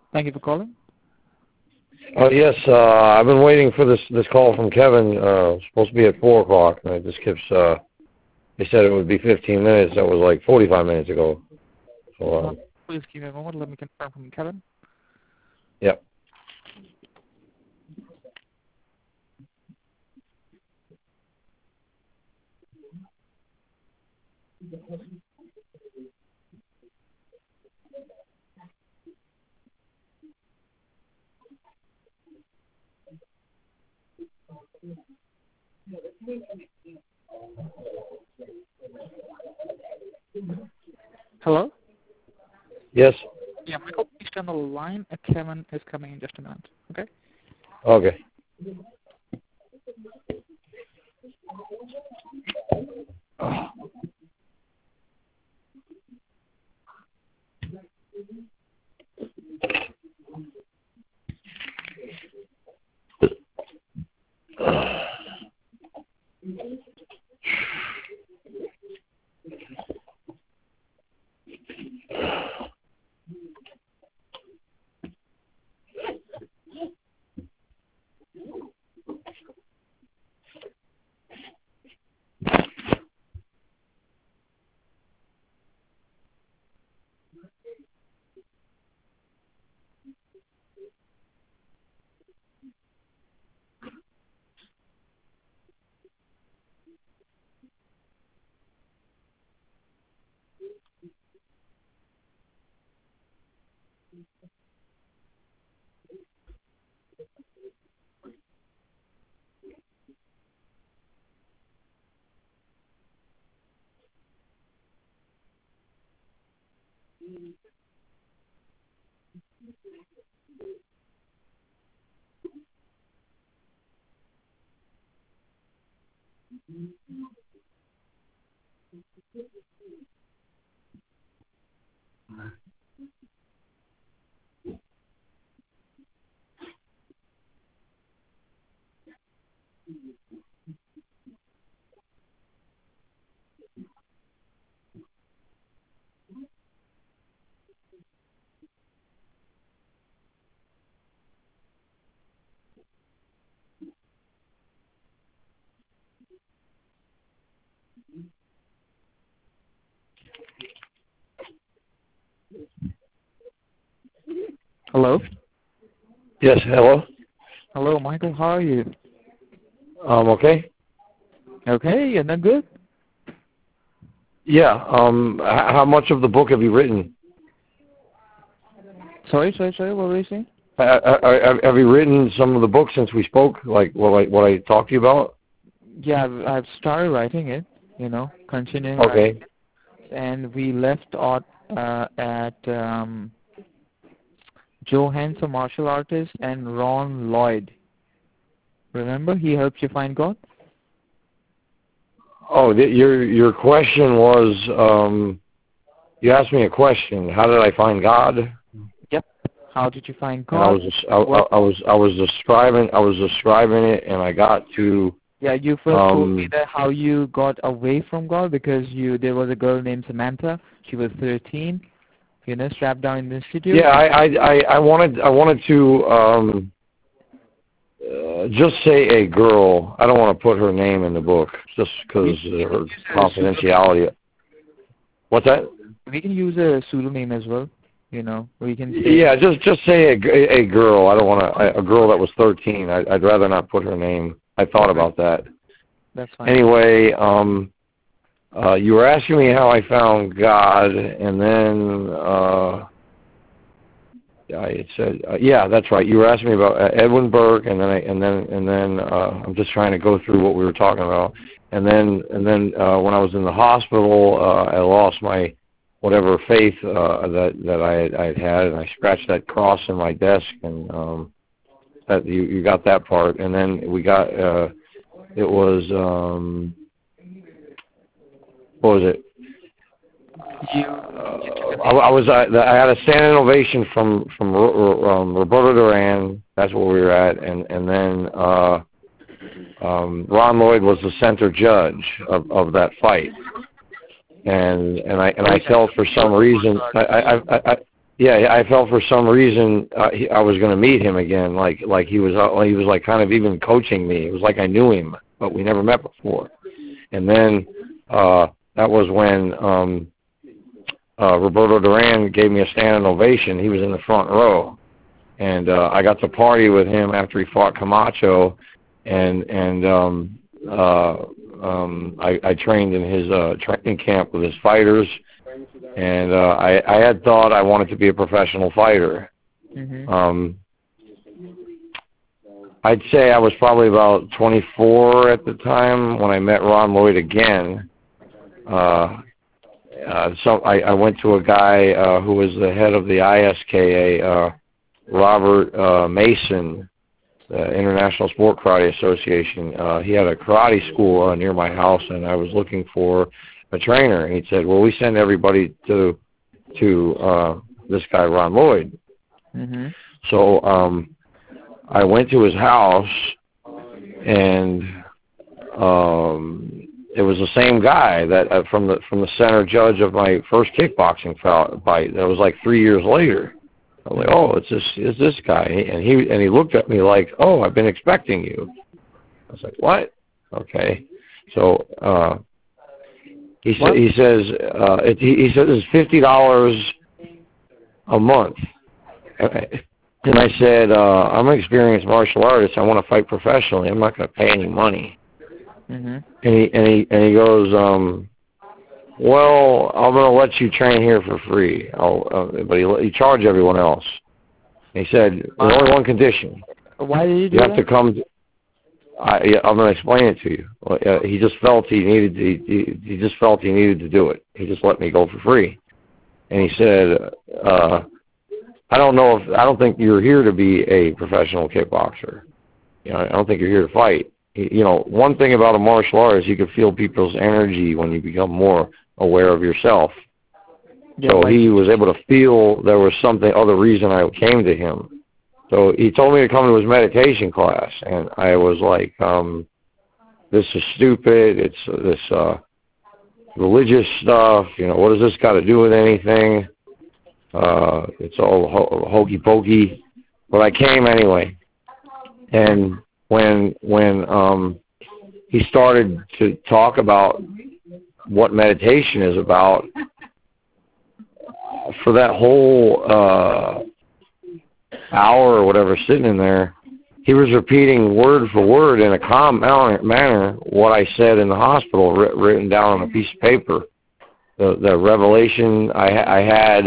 Thank you for calling. Oh yes, I've been waiting for this call from Kevin. Supposed to be at 4 o'clock, and it just keeps. They said it would be 15 minutes. That was like 45 minutes ago. So. Please give me a moment. Let me confirm from Kevin. Yep. Hello? Yes. Yeah, Michael, please stay on the line. Kevin is coming in just a minute. Okay? Okay. Hello? Yes. Hello. Hello, Michael. How are you? Okay. Okay, you're not good? Yeah. How much of the book have you written? Sorry. What were you saying? Have you written some of the books since we spoke? Like what I talked to you about? Yeah, I've started writing it, continuing Okay. writing it. And we left out at Joe Hanks, a martial artist, and Ron Lloyd. Remember, he helped you find God? Oh, your question was you asked me a question. How did I find God? Yep. How did you find And I God? was describing it, and I got to. Yeah, you first told me that how you got away from God because there was a girl named Samantha. She was 13, strapped down in the institute. Yeah, I wanted to just say a girl. I don't want to put her name in the book just because her confidentiality. What's that? We can use a pseudonym as well. We can say. Yeah, just say a girl. I don't want a girl that was 13. I'd rather not put her name. I thought about that. That's fine. Anyway, you were asking me how I found God, and then it said, yeah, that's right. You were asking me about Edwin Burke, and then I'm just trying to go through what we were talking about, and then when I was in the hospital, I lost my whatever faith that I had, and I scratched that cross in my desk, and that you got that part, and then we got it was what was it? I had a standing ovation from Roberto Duran. That's where we were at, and then Ron Lloyd was the center judge of that fight, and I felt for some reason yeah, I felt for some reason I was going to meet him again. Like he was like kind of even coaching me. It was like I knew him, but we never met before. And then that was when Roberto Duran gave me a standing ovation. He was in the front row, and I got to party with him after he fought Camacho, and I trained in his training camp with his fighters, and I had thought I wanted to be a professional fighter. Mm-hmm. I'd say I was probably about 24 at the time when I met Ron Lloyd again. So I went to a guy who was the head of the ISKA, Robert Mason, the International Sport Karate Association. He had a karate school near my house, and I was looking for a trainer. And he said, well, we send everybody to this guy, Ron Lloyd. Mm-hmm. So I went to his house, and it was the same guy that from the center judge of my first kickboxing fight. That was like 3 years later. I was like, oh, it's this guy, and he looked at me like, oh, I've been expecting you. I was like, what? Okay, so he says it's $50 a month. And I said, I'm an experienced martial artist. I want to fight professionally. I'm not going to pay any money. Mm-hmm. And he goes, well, I'm going to let you train here for free. But he charged everyone else. And he said, there's only one condition. Why did you do You have that? to come. I'm going to explain it to you. He just felt he needed. He just felt he needed to do it. He just let me go for free. And he said, I don't think you're here to be a professional kickboxer. I don't think you're here to fight. One thing about a martial art is you can feel people's energy when you become more aware of yourself. Yeah, So he was able to feel there was other reason I came to him. So he told me to come to his meditation class, and I was like, this is stupid. It's this religious stuff. What does this got to do with anything? It's all hokey pokey, but I came anyway. And when he started to talk about what meditation is about, for that whole hour or whatever sitting in there, he was repeating word for word in a calm manner what I said in the hospital, written down on a piece of paper. The revelation I had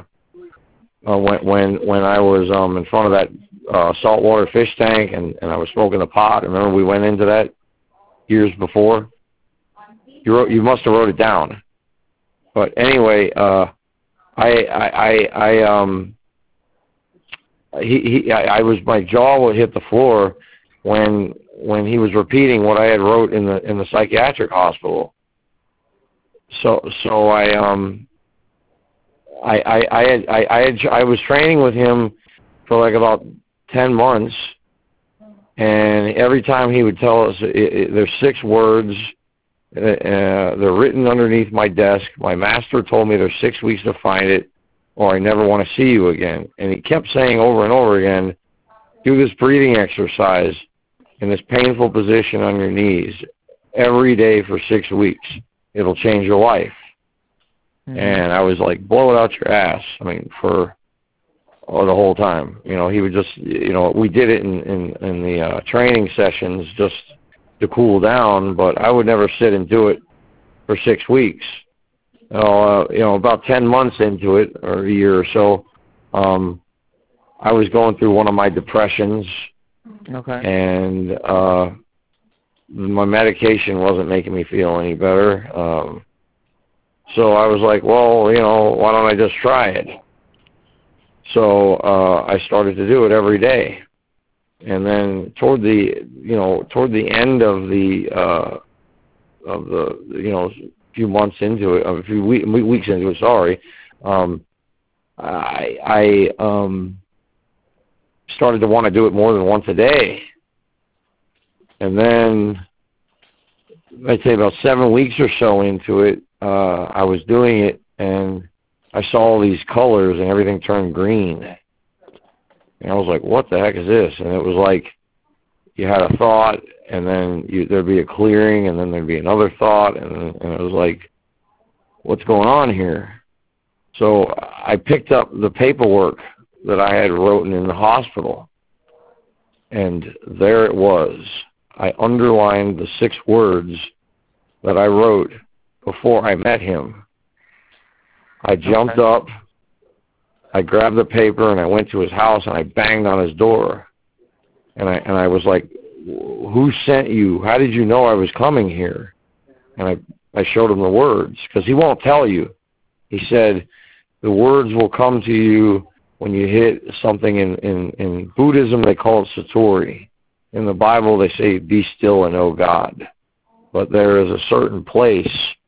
when I was in front of that saltwater fish tank and I was smoking a pot. Remember we went into that years before? You must have wrote it down. But anyway, my jaw would hit the floor when he was repeating what I had wrote in the psychiatric hospital. So I was training with him for like about 10 months, and every time he would tell us there's 6 words. They're written underneath my desk. My master told me there's 6 weeks to find it, or I never want to see you again. And he kept saying over and over again, do this breathing exercise in this painful position on your knees every day for 6 weeks. It'll change your life. Mm-hmm. And I was like, blow it out your ass. I mean, for the whole time. He would just, we did it in the training sessions just to cool down, but I would never sit and do it for 6 weeks. About 10 months into it, or a year or so, I was going through one of my depressions. Okay. And my medication wasn't making me feel any better. So I was like, well, why don't I just try it? So I started to do it every day. And then toward the end of the few months into it, a few weeks into it, sorry, I started to want to do it more than once a day. And then I'd say about 7 weeks or so into it, I was doing it, and I saw all these colors and everything turned green. And I was like, what the heck is this? And it was like you had a thought, and then there'd be a clearing, and then there'd be another thought, and it was like, what's going on here? So I picked up the paperwork that I had written in the hospital, and there it was. I underlined the 6 words that I wrote before I met him. I jumped up, I grabbed the paper, and I went to his house, and I banged on his door. And I was like, who sent you? How did you know I was coming here? And I showed him the words, because he won't tell you. He said, the words will come to you when you hit something. In Buddhism, they call it Satori. In the Bible, they say, be still and know God. But there is a certain place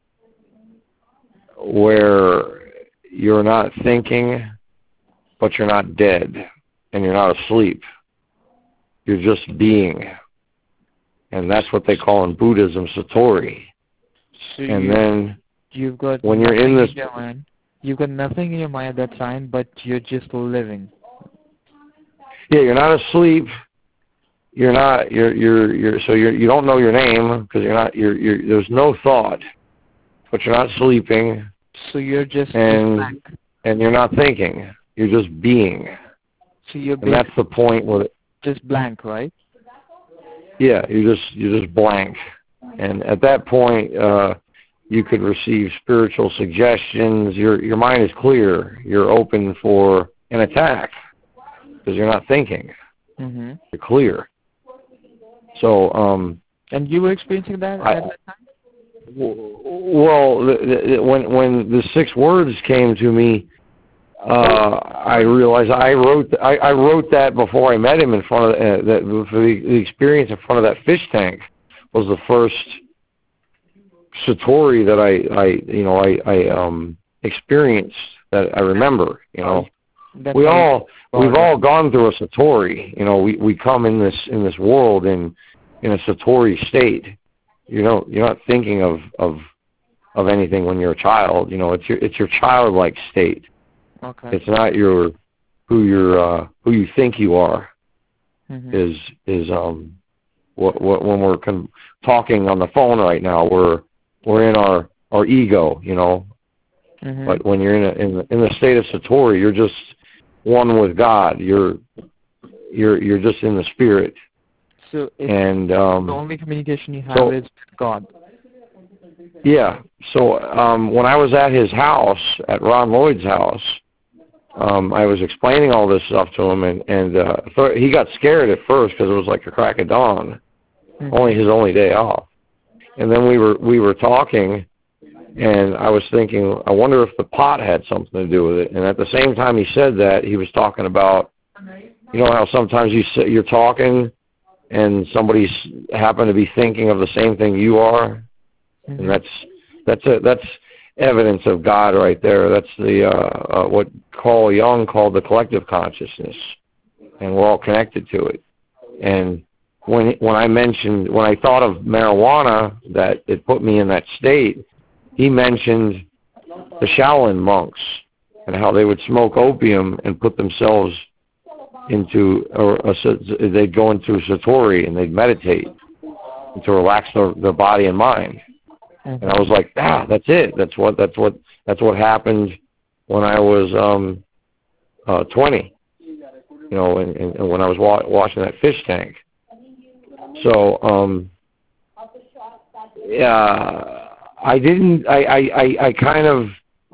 where you're not thinking, but you're not dead, and you're not asleep. You're just being. And that's what they call in Buddhism Satori. So and then you've got when you're in this, you've got nothing in your mind at that time, but you're just living. Yeah, you're not asleep. You're not. You don't know your name because you're not. There's no thought, but you're not sleeping. So you're just blank. And you're not thinking. You're just being. So you're. And that's the point where. Just blank, right? Yeah, you're just blank, and at that point, you could receive spiritual suggestions. Your mind is clear. You're open for an attack because you're not thinking. Mm-hmm. You're clear. So. And you were experiencing that at that time? Well, when the 6 words came to me, I realized I wrote that before I met him in front of the experience in front of that fish tank was the first Satori that I experienced that I remember. We've all gone through a Satori. We come in this world in a Satori state. You're not thinking of anything when you're a child. It's your childlike state. Okay. It's not who you think you are. Mm-hmm. Is when we're talking on the phone right now, we're in our ego, Mm-hmm. But when you're in the state of Satori, you're just one with God. You're just in the spirit. So and the only communication you have is with God. Yeah. So when I was at his house, at Ron Lloyd's house, I was explaining all this stuff to him, and he got scared at first because it was like a crack of dawn, Mm-hmm. his only day off. And then we were talking, and I was thinking, I wonder if the pot had something to do with it. And at the same time he said that, he was talking about, how sometimes you're talking, and somebody's happened to be thinking of the same thing you are, Mm-hmm. and that's evidence of God right there. That's the what Carl Jung called the collective consciousness, and we're all connected to it. And when I thought of marijuana, that it put me in that state, he mentioned the Shaolin monks and how they would smoke opium and put themselves into, they'd go into Satori and they'd meditate to relax their body and mind. Mm-hmm. And I was like, that's it. That's what happened when I was 20. And when I was washing that fish tank. So I didn't. I kind of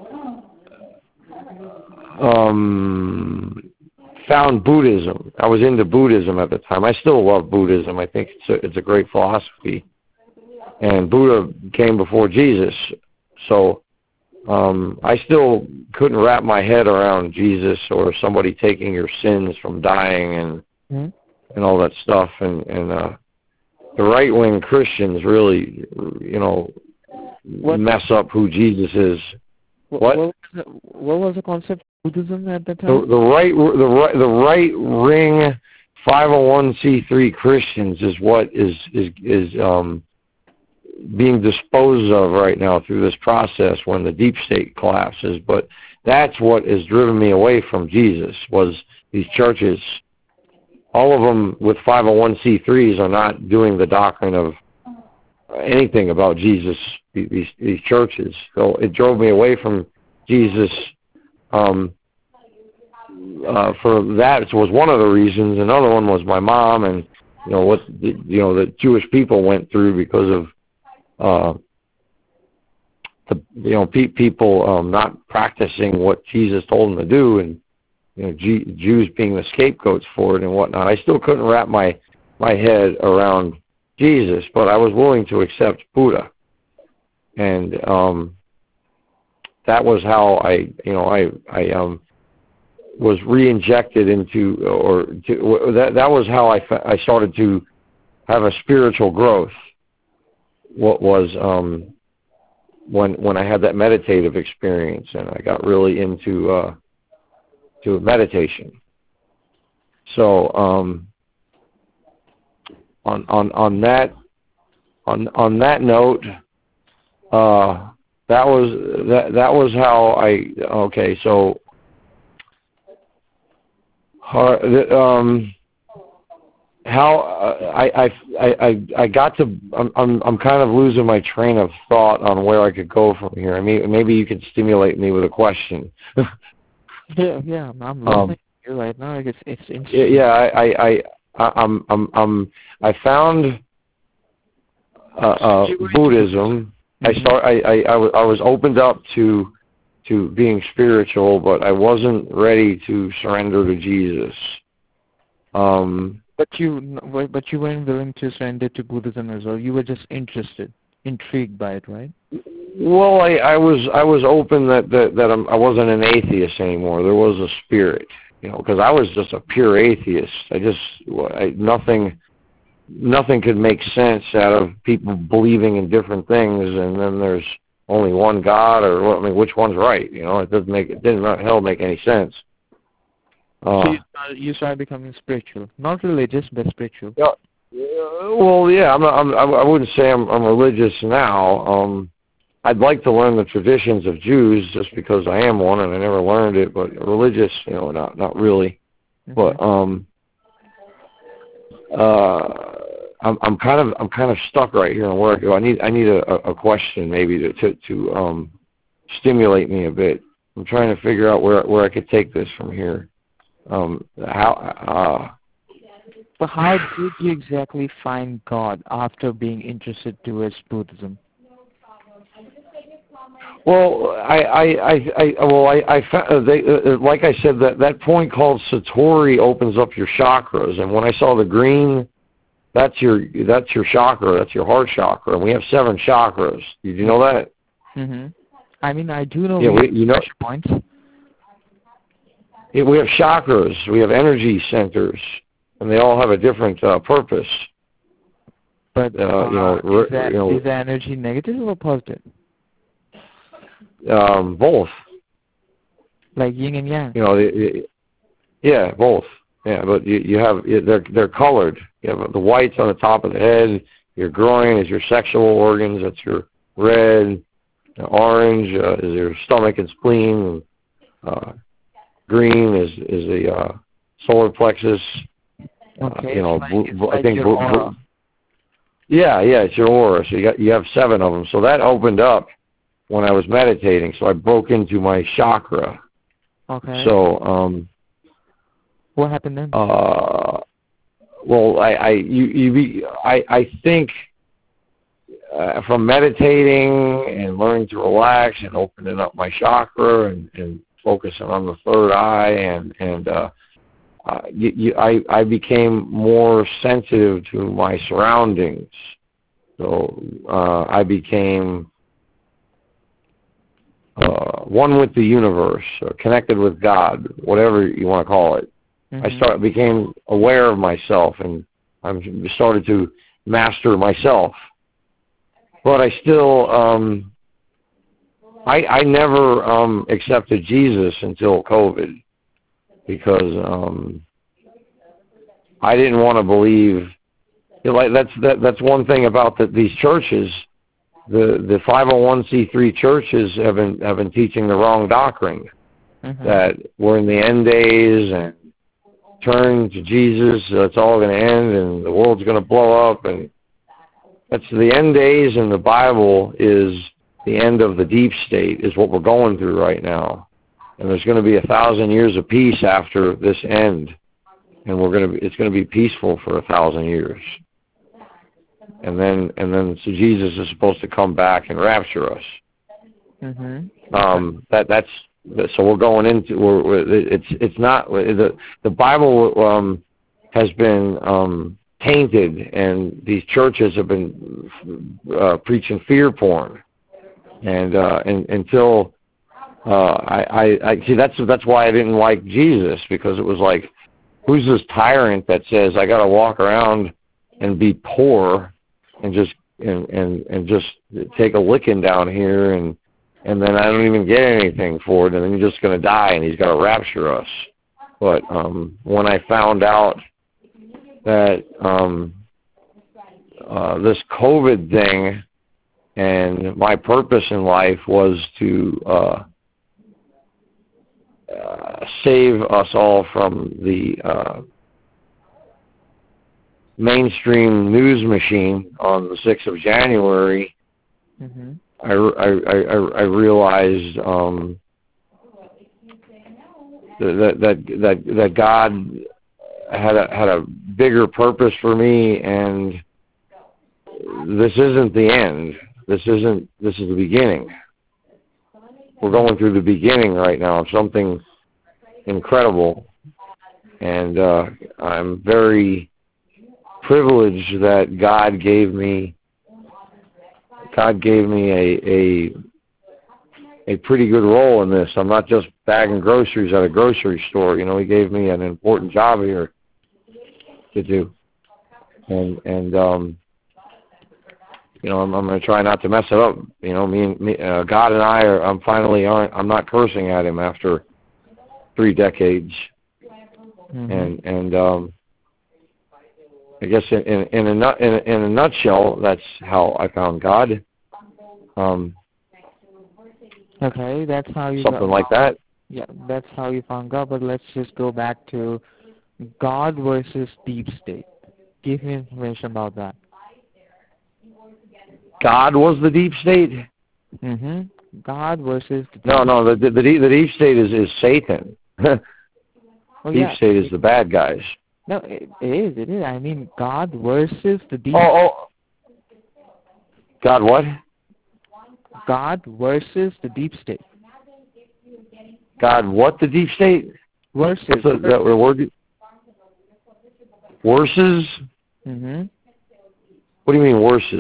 found Buddhism. I was into Buddhism at the time. I still love Buddhism. I think it's a great philosophy. And Buddha came before Jesus, so I still couldn't wrap my head around Jesus or somebody taking your sins from dying and all that stuff. And the right-wing Christians really, mess up who Jesus is. What was the concept of Buddhism at that time? The right-wing 501c3 Christians is what is being disposed of right now through this process when the deep state collapses. But That's what has driven me away from Jesus, was these churches. All of them with 501c3s are not doing the doctrine of anything about Jesus, these churches. So it drove me away from Jesus. For that was one of the reasons. Another one was my mom, and what the Jewish people went through because of people not practicing what Jesus told them to do, and Jews being the scapegoats for it and whatnot. I still couldn't wrap my head around Jesus, but I was willing to accept Buddha, and that was how I was re-injected into, that was how I started to have a spiritual growth. What was when I had that meditative experience, and I got really into to meditation. So on that note, that was how So how I got to. I'm kind of losing my train of thought on where I could go from here. I mean, maybe you could stimulate me with a question. Yeah, I'm listening to you right now. It's interesting. Yeah, I found Buddhism. Mm-hmm. I was opened up to being spiritual, but I wasn't ready to surrender to Jesus. But you weren't willing to surrender to Buddhism as well. You were just intrigued by it, right? Well, I was open that I wasn't an atheist anymore. There was a spirit, because I was just a pure atheist. Nothing could make sense out of people believing in different things, and then there's only one God, or which one's right? It didn't make any sense. So you started becoming spiritual, not religious, but spiritual. Yeah. Well, yeah. I wouldn't say I'm religious now. I'd like to learn the traditions of Jews just because I am one, and I never learned it. But religious, not really. Mm-hmm. But I'm kind of stuck right here on where I go. I need a question maybe to stimulate me a bit. I'm trying to figure out where I could take this from here. So how did you exactly find God after being interested towards Buddhism? Well, I found, like I said, that point called Satori opens up your chakras, and when I saw the green, that's your chakra, that's your heart chakra, and we have 7 chakras. Did you know that? Mm-hmm. I mean, I do know. Yeah, pressure points. Yeah, we have chakras, we have energy centers, and they all have a different purpose. But is the energy negative or positive? Both. Like yin and yang. Yeah, both. Yeah, but you have they're colored. You have the whites on the top of the head. Your groin is your sexual organs. That's your red. Orange is your stomach and spleen. Green is the solar plexus. Okay. I think. Your aura. Yeah, it's your aura. So you have 7 of them. So that opened up when I was meditating. So I broke into my chakra. Okay. So what happened then? Well, I think from meditating and learning to relax and opening up my chakra and focusing on the third eye I became more sensitive to my surroundings. So I became one with the universe, or connected with God, whatever you want to call it. Mm-hmm. I became aware of myself, and I started to master myself. But I still, I never accepted Jesus until COVID, because I didn't want to believe. That's one thing about these churches. The 501c3 churches have been teaching the wrong doctrine. that we're in the end days and turn to Jesus, it's all going to end and the world's going to blow up. And that's the end days in the Bible is the end of the deep state, is what we're going through right now. And there's going to be 1,000 years of peace after this end. And it's going to be peaceful for 1,000 years. And then so Jesus is supposed to come back and rapture us. So we're going into it's not the Bible has been tainted, and these churches have been preaching fear porn, and until I see that's why I didn't like Jesus, because it was like, who's this tyrant that says I got to walk around and be poor and just take a licking down here and then I don't even get anything for it, and then you're just going to die, and he's going to rapture us. But when I found out that this COVID thing and my purpose in life was to save us all from the mainstream news machine on the 6th of January, I realized that God had a bigger purpose for me, and this isn't the end. This is the beginning. We're going through the beginning right now of something incredible, and I'm very privileged that God gave me a pretty good role in this. I'm not just bagging groceries at a grocery store. You know, he gave me an important job here to do, and you know, I'm going to try not to mess it up. You know, God and I'm not cursing at him after 3 decades, and I guess in a nutshell, that's how I found God. Okay, that's how you something like that. Yeah, that's how you found God. But let's just go back to God versus deep state. Give me information about that. God was the deep state. God versus the deep No. The deep state is Satan. Deep state is the bad guys. No, it is. I mean, God versus the deep. God what? God versus the deep state. God what? The deep state? Versus. That word? Versus? What do you mean versus?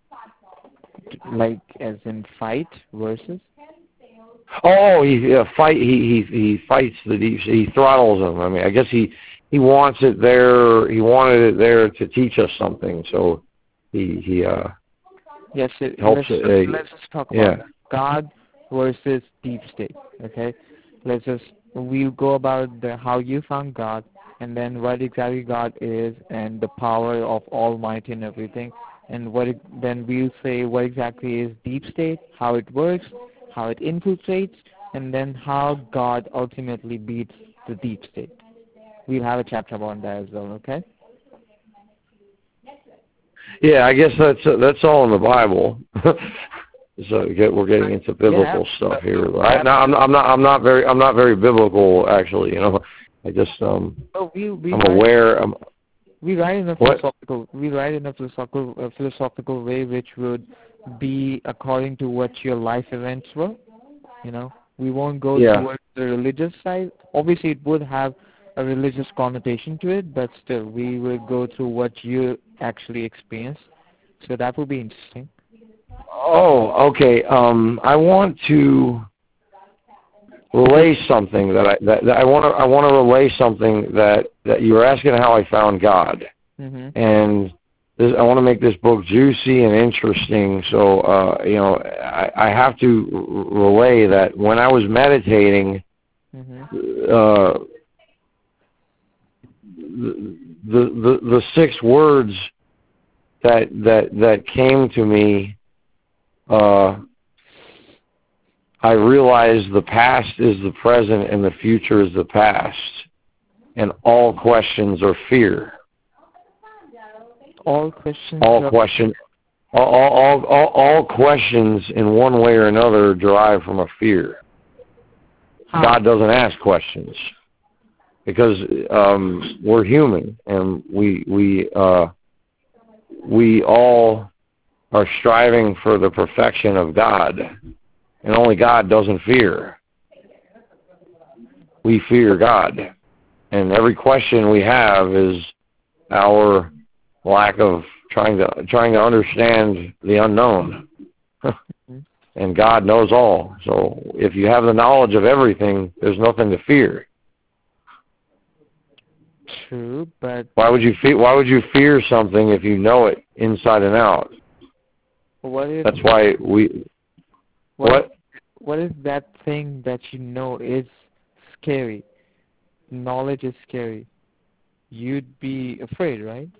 Like as in fight versus? Oh, he fights the deep state. He throttles them. I mean, I guess he wants it there. He wanted it there to teach us something. So he yes. Helps let's just talk about that. God versus deep state. Okay. We'll go about how you found God, and then what exactly God is, and the power of Almighty and everything, and then we'll say what exactly is deep state, how it works, how it infiltrates, and then how God ultimately beats the deep state. We'll have a chapter about that as well, okay? Yeah, I guess that's all in the Bible. So we're getting into biblical stuff here. Right? Now, I'm not very biblical, actually. You know, I just I'm aware. We write in a philosophical way, which would be according to what your life events were. You know, we won't go towards the religious side. Obviously, it would have a religious connotation to it, but still, we will go through what you actually experienced. So that would be interesting. Oh, okay. I want to relay something that I want to relay something that you were asking how I found God, and I want to make this book juicy and interesting. So you know, I have to relay that when I was meditating, the 6 words that came to me I realize the past is the present and the future is the past, and all questions are fear. All questions. All questions in one way or another derive from a fear. How? God doesn't ask questions because we're human, and we all are striving for the perfection of God, and only God doesn't fear. We fear God, and every question we have is our lack of trying to understand the unknown. And God knows all. So if you have the knowledge of everything, there's nothing to fear. True, but why would you fear something if you know it inside and out? That's why what if that thing that you know is scary? Knowledge is scary. You'd be afraid, right?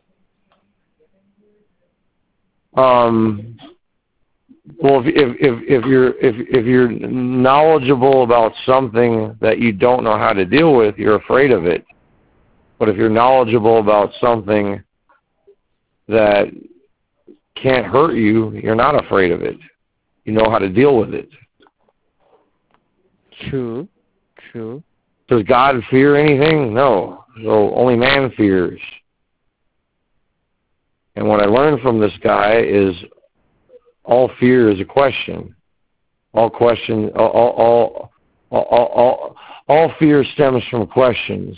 Well, if you're knowledgeable about something that you don't know how to deal with, you're afraid of it. But if you're knowledgeable about something that can't hurt you, you're not afraid of it. You know how to deal with it. True. Does God fear anything? No. So only man fears. And what I learned from this guy is all fear is a question. All fear stems from questions.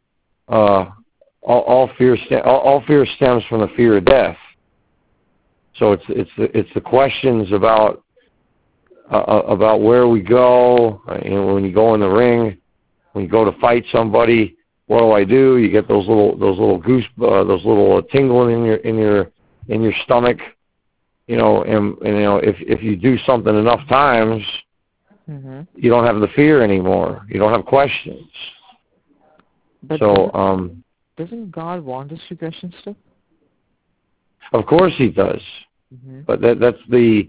All fear stems from the fear of death. So it's the questions about where we go. When you go in the ring, when you go to fight somebody, what do? You get those little goose, those little tingling in your stomach. And if you do something enough times, you don't have the fear anymore. You don't have questions. But so doesn't God want us to question stuff? Of course He does. But that's the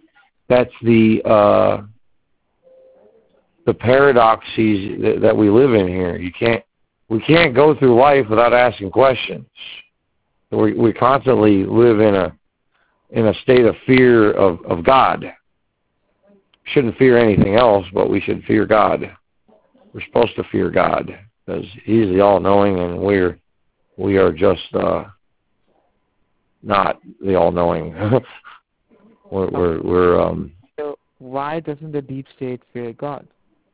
paradoxes that we live in here. We can't go through life without asking questions. We constantly live in a state of fear of God. Shouldn't fear anything else, but we should fear God. We're supposed to fear God because He's the all-knowing, and we are just not the all-knowing. So why doesn't the deep state fear God?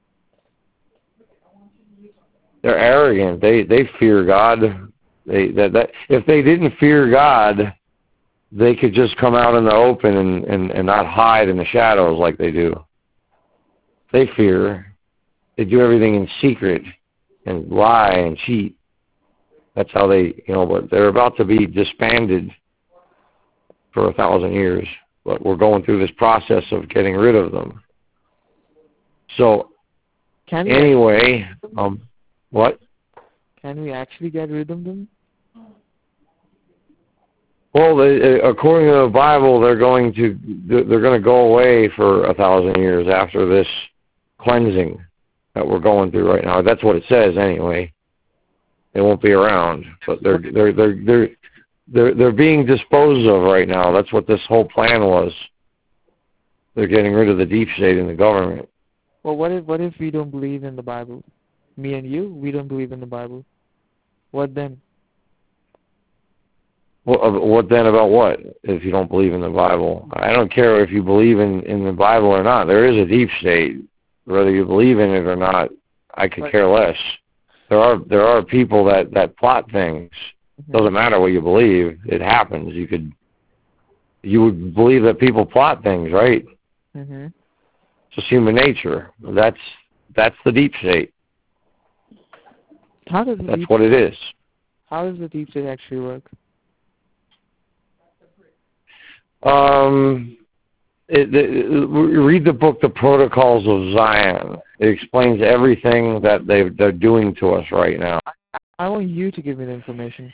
They're arrogant. They fear God. If they didn't fear God, they could just come out in the open and not hide in the shadows like they do. They fear. They do everything in secret and lie and cheat. That's how but they're about to be disbanded for 1,000 years. But we're going through this process of getting rid of them. So, anyway, what? Can we actually get rid of them? Well, according to the Bible, they're going to go away for 1,000 years after this cleansing that we're going through right now. That's what it says, anyway. They won't be around, but they're being disposed of right now. That's what this whole plan was. They're getting rid of the deep state and the government. Well, what if we don't believe in the Bible? Me and you, we don't believe in the Bible. What then? What then about what, if you don't believe in the Bible? I don't care if you believe in the Bible or not. There is a deep state. Whether you believe in it or not, I could care less. There are people that plot things. Doesn't matter what you believe. It happens. You would believe that people plot things, right? It's just human nature. That's the deep state. That's what it is. How does the deep state actually work? Read the book, The Protocols of Zion. It explains everything that they're doing to us right now. I want you to give me the information.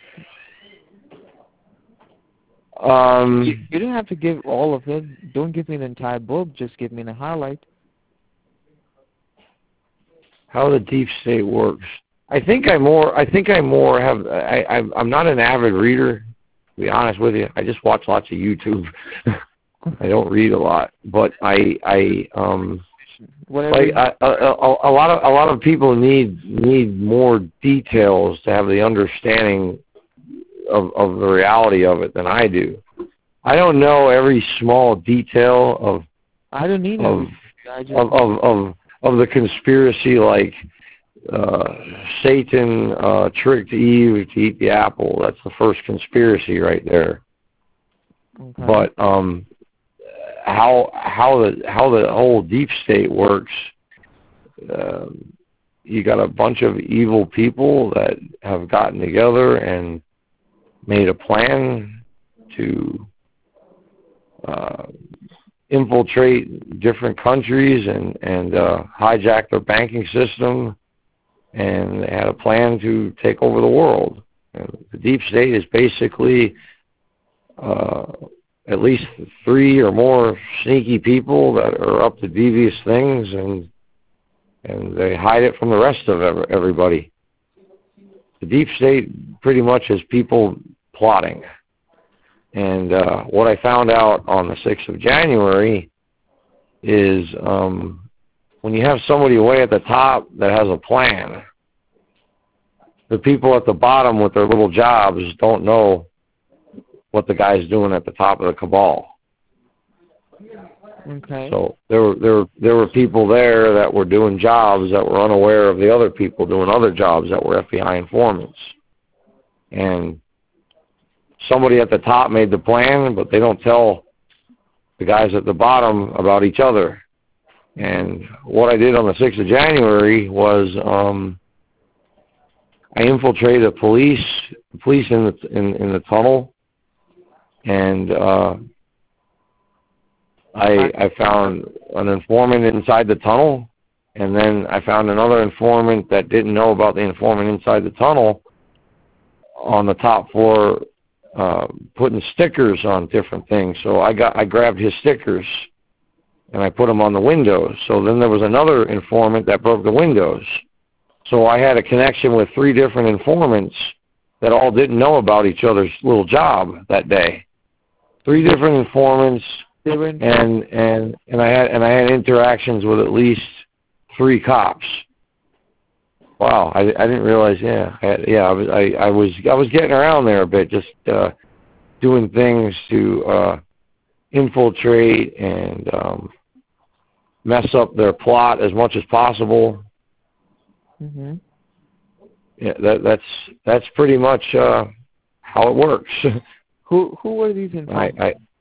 You don't have to give all of it. Don't give me the entire book. Just give me the highlight. How the deep state works. I think I more have. I'm not an avid reader, to be honest with you. I just watch lots of YouTube. I don't read a lot, but a lot of people need more details to have the understanding of the reality of it than I do. I don't know every small detail of. I don't need of the conspiracy, like Satan tricked Eve to eat the apple. That's the first conspiracy right there. Okay. But how the whole deep state works, you got a bunch of evil people that have gotten together and made a plan to infiltrate different countries and hijack their banking system, and they had a plan to take over the world. And the deep state is basically at least 3 or more sneaky people that are up to devious things, and they hide it from the rest of everybody. The deep state pretty much is people plotting. And what I found out on the 6th of January is when you have somebody way at the top that has a plan, the people at the bottom with their little jobs don't know what the guy's doing at the top of the cabal. Okay. So there were people there that were doing jobs that were unaware of the other people doing other jobs that were FBI informants. And somebody at the top made the plan, but they don't tell the guys at the bottom about each other. And what I did on the 6th of January was I infiltrated the police in the tunnel, and I found an informant inside the tunnel, and then I found another informant that didn't know about the informant inside the tunnel on the top floor, putting stickers on different things. So I grabbed his stickers and I put them on the windows. So then there was another informant that broke the windows. So I had a connection with 3 different informants that all didn't know about each other's little job that day. 3 different informants, and I had interactions with at least 3 cops. Wow, I didn't realize. I was getting around there a bit, just doing things to infiltrate and mess up their plot as much as possible. Mhm. Yeah, that's pretty much how it works. Who were these informants?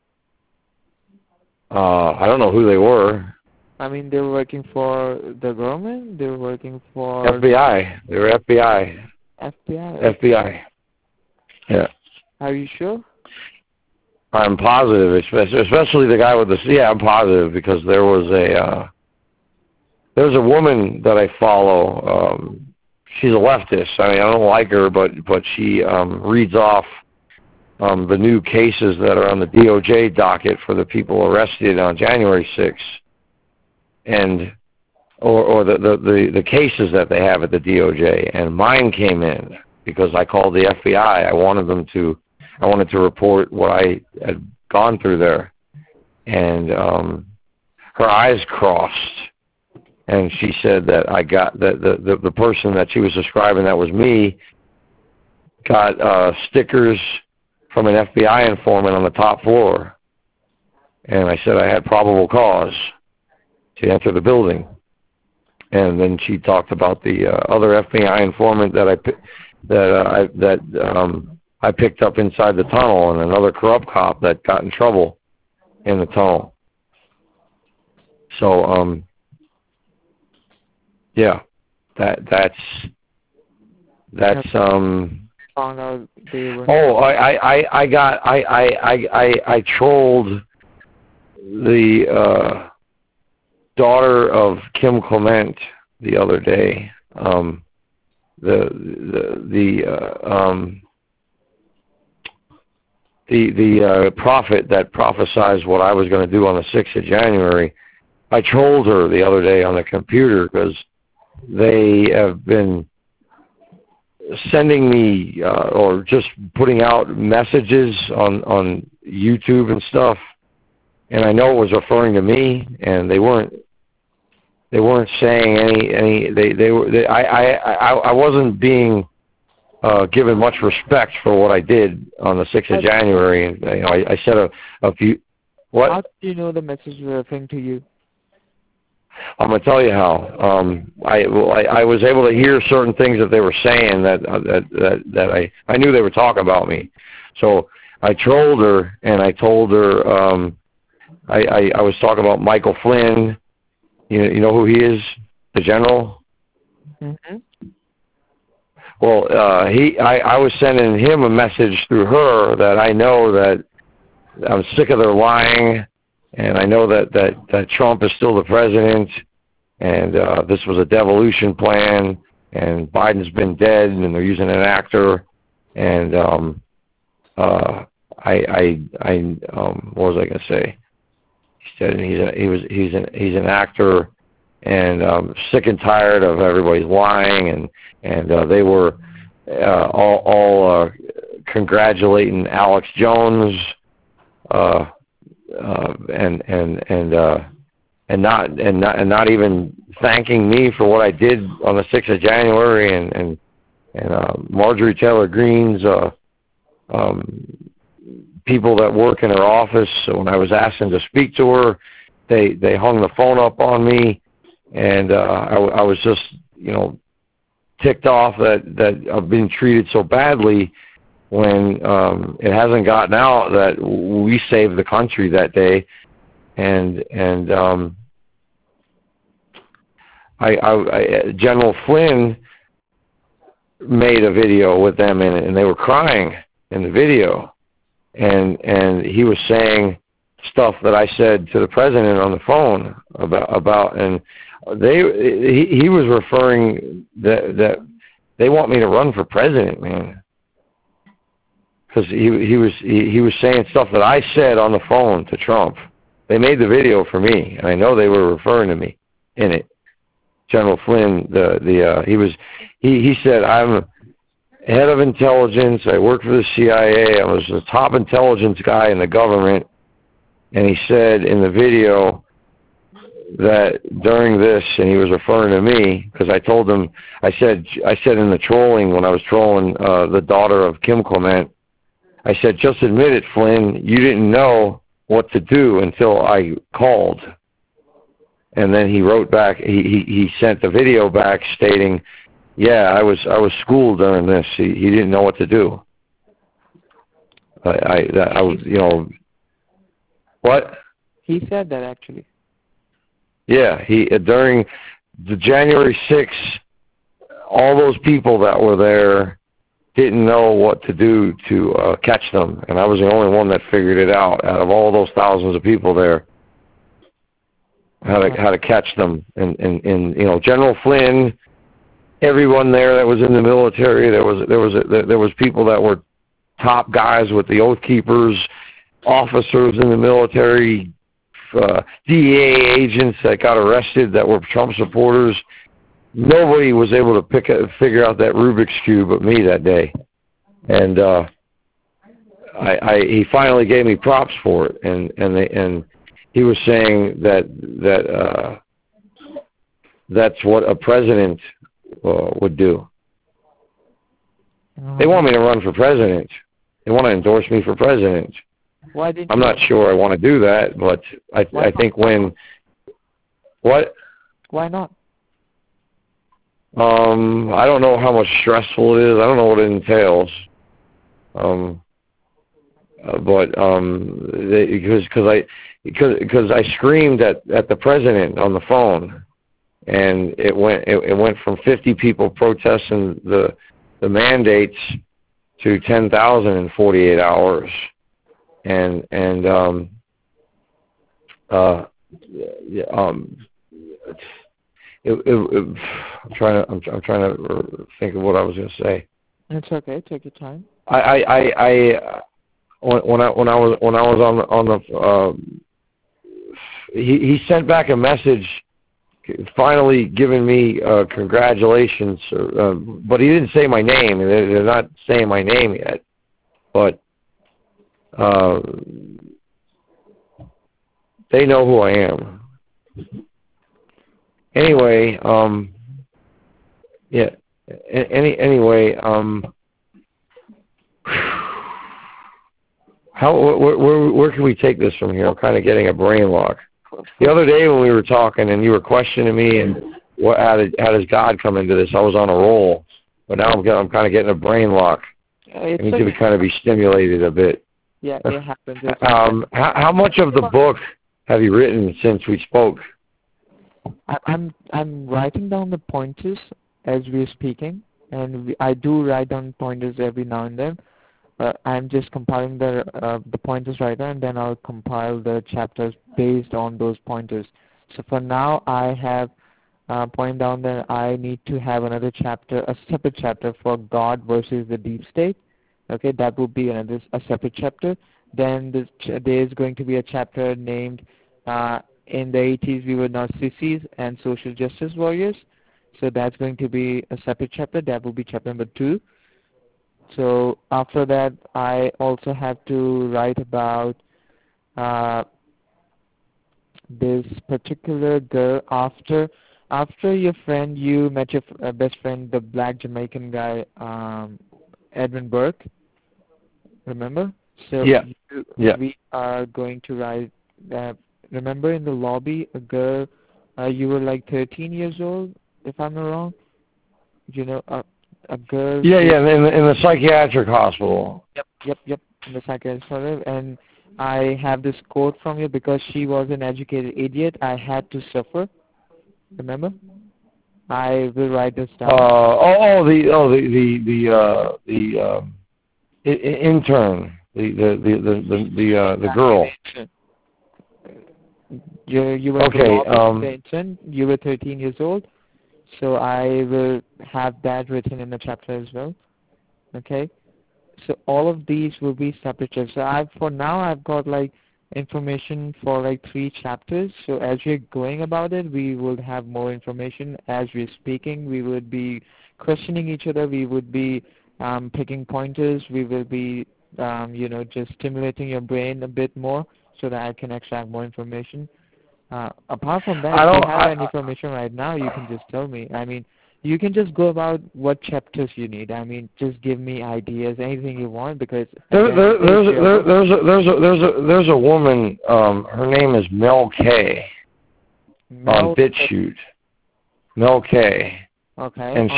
I don't know who they were. I mean, they were working for the government? They were working for... FBI. They were FBI. FBI? FBI. Yeah. Are you sure? I'm positive, especially the guy with the... Yeah, I'm positive, because there was there's a woman that I follow. She's a leftist. I mean, I don't like her, but she reads off the new cases that are on the DOJ docket for the people arrested on January 6th. And or the cases that they have at the DOJ, and mine came in because I called the FBI. I wanted to report what I had gone through there, and her eyes crossed, and she said that I got the person that she was describing, that was me, got stickers from an FBI informant on the top floor, and I said I had probable cause to enter the building. And then she talked about the other FBI informant that I picked up inside the tunnel, and another corrupt cop that got in trouble in the tunnel. So yeah, that's Found out they were... Oh, I trolled the daughter of Kim Clement the other day. The prophet that prophesied what I was going to do on the 6th of January. I trolled her the other day on the computer because they have been sending me or just putting out messages on YouTube and stuff, and I know it was referring to me, and they weren't saying I wasn't being given much respect for what I did on the 6th of January, and I said a few. What? How do you know the message were referring to you? I'm gonna tell you how. I was able to hear certain things that they were saying that I knew they were talking about me. So I trolled her, and I told her I was talking about Michael Flynn. You know who he is, the general. Mm-hmm. Well, I was sending him a message through her that I know that I'm sick of their lying, and I know that Trump is still the president, and this was a devolution plan, and Biden's been dead, and they're using an actor, and what was I going to say? He said he's an actor, and sick and tired of everybody's lying, and they were all congratulating Alex Jones, and not even thanking me for what I did on the 6th of January, and Marjorie Taylor Greene's people that work in her office. So when I was asked to speak to her, they hung the phone up on me, and I was just ticked off that I've been treated so badly when it hasn't gotten out that we saved the country that day, and General Flynn made a video with them in it, and they were crying in the video. And he was saying stuff that I said to the president on the phone about and he was referring that they want me to run for president, man, because he was saying stuff that I said on the phone to Trump. They made the video for me, and I know they were referring to me in it. General Flynn, he said, I'm head of intelligence. I worked for the CIA. I was the top intelligence guy in the government. And he said in the video that during this, and he was referring to me, because I told him, I said in the trolling, when I was trolling the daughter of Kim Clement, I said, just admit it, Flynn, you didn't know what to do until I called. And then he wrote back, he sent the video back stating, yeah, I was schooled during this. He didn't know what to do. I was, what? He said that actually. Yeah, during the January 6th, all those people that were there didn't know what to do to catch them, and I was the only one that figured it out of all those thousands of people there. How to catch them, and General Flynn, everyone there that was in the military, there was people that were top guys with the Oath Keepers, officers in the military, DEA agents that got arrested that were Trump supporters. Nobody was able to figure out that Rubik's Cube but me that day, and he finally gave me props for it, and he was saying that that's what a president would do. They want me to run for president. They want to endorse me for president. Why did I'm not sure I want to do that, but I think when what? Why not? I don't know how much stressful it is. I don't know what it entails. But because I screamed at the president on the phone, and it went from 50 people protesting the mandates to 10,000 in 48 hours, and I'm trying to think of what I was going to say. It's okay. Take your time. When I was on the he sent back a message finally given me congratulations, but he didn't say my name. They're not saying my name yet, but they know who I am. Anyway, yeah. Anyway, where can we take this from here? I'm kind of getting a brain lock. The other day when we were talking and you were questioning me and how does God come into this? I was on a roll, but now I'm kind of getting a brain lock. I need to kind of be stimulated a bit. Yeah, it happens. How much of the book have you written since we spoke? I'm writing down the pointers as we're speaking, and I do write down pointers every now and then. I'm just compiling the pointers right now, and then I'll compile the chapters based on those pointers. So for now, I have pointed down that I need to have another chapter, a separate chapter for God versus the deep state. Okay, that would be a separate chapter. Then there is going to be a chapter named in the 80s we were not sissies and social justice warriors. So that's going to be a separate chapter. That will be chapter number 2. So after that, I also have to write about this particular girl. After your friend, you met your best friend, the black Jamaican guy, Edwin Burke. Remember? So yeah. We are going to write. Remember in the lobby, a girl. You were like 13 years old, if I'm not wrong. You know, a girl. Yeah, in the psychiatric hospital. Yep, in the psychiatric hospital. And I have this quote from you: because she was an educated idiot, I had to suffer. Remember? I will write this down. The intern, the girl. You were okay. intern. You were 13 years old. So I will have that written in the chapter as well. Okay. So all of these will be separate chapters. So for now I've got like information for like 3 chapters. So as we're going about it, we will have more information. As we're speaking, we would be questioning each other. We would be picking pointers. We will be just stimulating your brain a bit more so that I can extract more information. Apart from that, if you have any information right now, you can just tell me. I mean, you can just go about what chapters you need. I mean, just give me ideas, anything you want, because there's a woman. Her name is Mel K. On BitChute. Mel K. Okay. And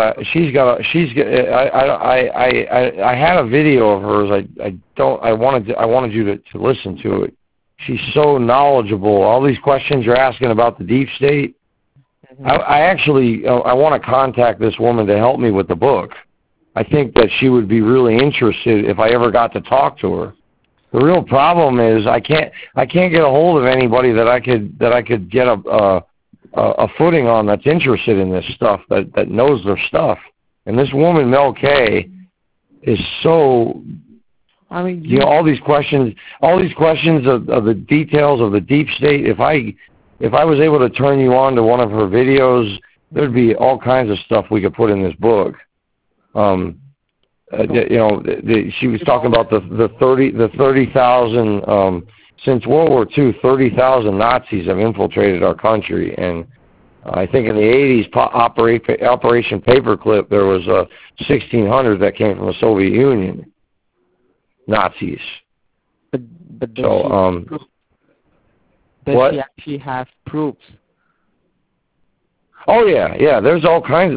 I had a video of hers. I wanted you to listen to it. She's so knowledgeable. All these questions you're asking about the deep state. Mm-hmm. I want to contact this woman to help me with the book. I think that she would be really interested if I ever got to talk to her. The real problem is I can't get a hold of anybody that I could get a footing on that's interested in this stuff, that knows their stuff. And this woman, Mel K, is so. I mean, all these questions of the details of the deep state. If I was able to turn you on to one of her videos, there'd be all kinds of stuff we could put in this book. She was talking about the 30,000 since World War II. 30,000 Nazis have infiltrated our country, and I think in the 80s, Operation Paperclip, there was 1,600 that came from the Soviet Union. Nazis. But so, does she actually have proofs? Oh yeah. There's all kinds.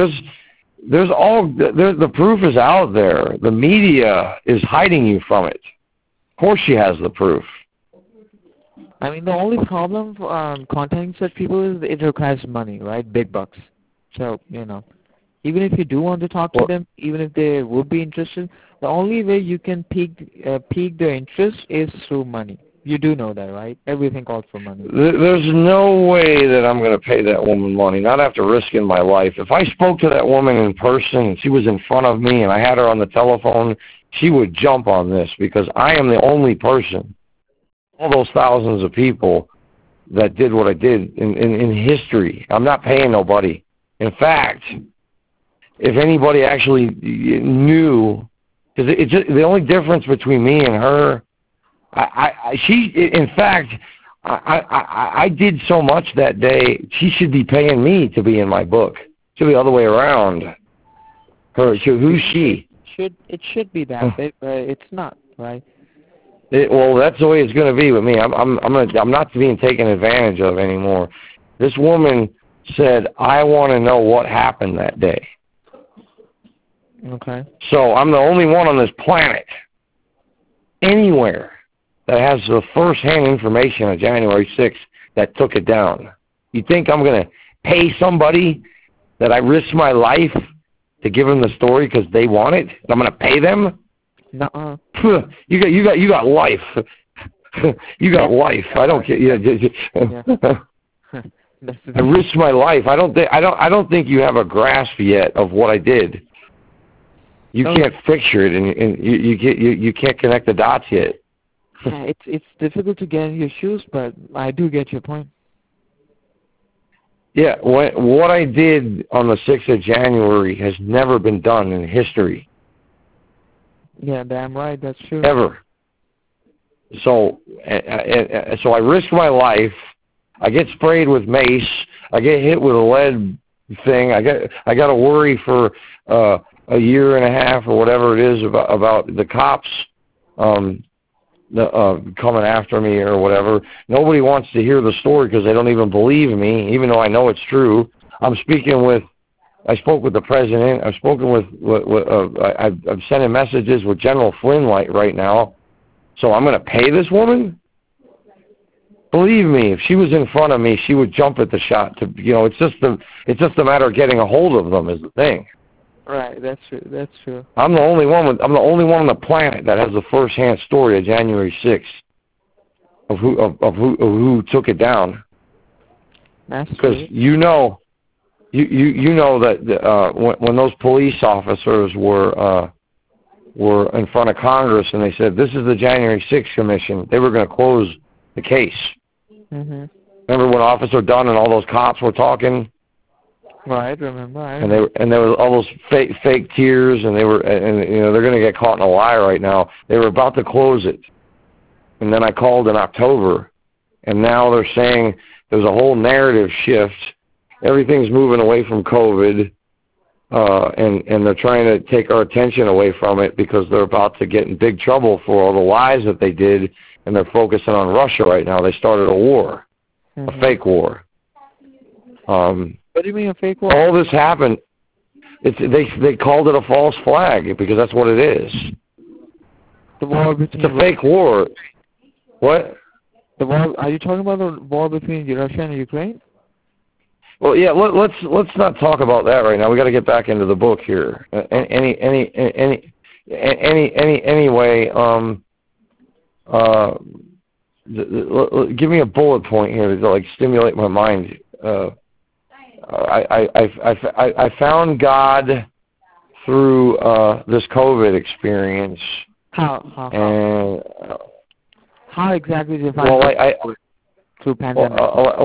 The proof is out there. The media is hiding you from it. Of course, she has the proof. I mean, the only problem contacting such people is it requires money, right? Big bucks. So even if you do want to talk to them, even if they would be interested, the only way you can pique their interest is through money. You do know that, right? Everything calls for money. There's no way that I'm going to pay that woman money, not after risking my life. If I spoke to that woman in person and she was in front of me and I had her on the telephone, she would jump on this because I am the only person, all those thousands of people, that did what I did in history. I'm not paying nobody. In fact, if anybody actually knew, because it's just, the only difference between me and her, I did so much that day. She should be paying me to be in my book. It should be the other way around. Who's she? It should be that way, but it's not, right? Well, that's the way it's going to be with me. I'm not being taken advantage of anymore. This woman said, "I want to know what happened that day." Okay. So I'm the only one on this planet, anywhere, that has the first-hand information on January 6th that took it down. You think I'm going to pay somebody that I risked my life to give them the story because they want it? And I'm going to pay them? Nuh-uh. You got life. You got life. I don't care. Yeah. I risked my life. I don't think you have a grasp yet of what I did. You can't picture it, and you can't connect the dots yet. It's difficult to get in your shoes, but I do get your point. Yeah, what I did on the 6th of January has never been done in history. Yeah, damn right, that's true. Ever. So I risked my life. I get sprayed with mace. I get hit with a lead thing. I got to worry for a year and a half or whatever it is about the cops coming after me or whatever. Nobody wants to hear the story because they don't even believe me, even though I know it's true. I spoke with the president. I've spoken I'm sending messages with General Flynn right now. So I'm going to pay this woman? Believe me, if she was in front of me, she would jump at the shot. It's just a matter of getting a hold of them is the thing. Right, that's true. That's true. I'm the only one on the planet that has the first-hand story of January 6th of who took it down. That's true. Because you know that when those police officers were in front of Congress and they said this is the January 6th Commission, they were going to close the case. Mm-hmm. Remember when Officer Dunn and all those cops were talking? Right, remember. And there was all those fake tears, and they're going to get caught in a lie right now. They were about to close it, and then I called in October, and now they're saying there's a whole narrative shift. Everything's moving away from COVID, and they're trying to take our attention away from it because they're about to get in big trouble for all the lies that they did, and they're focusing on Russia right now. They started a war, a fake war. What do you mean a fake war? All this happened. They called it a false flag because that's what it is. The war between it's a fake war. What? The war? Are you talking about the war between Russia and Ukraine? Well, yeah. Let's not talk about that right now. We got to get back into the book here. Anyway, give me a bullet point here to stimulate my mind. I found God through this COVID experience. How exactly did you find through pandemic?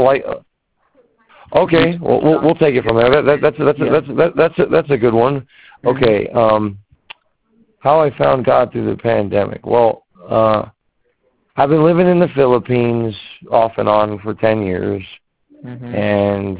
Okay, we'll take it from there. That's a good one. Okay, how I found God through the pandemic. Well, I've been living in the Philippines off and on for 10 years. Mm-hmm. And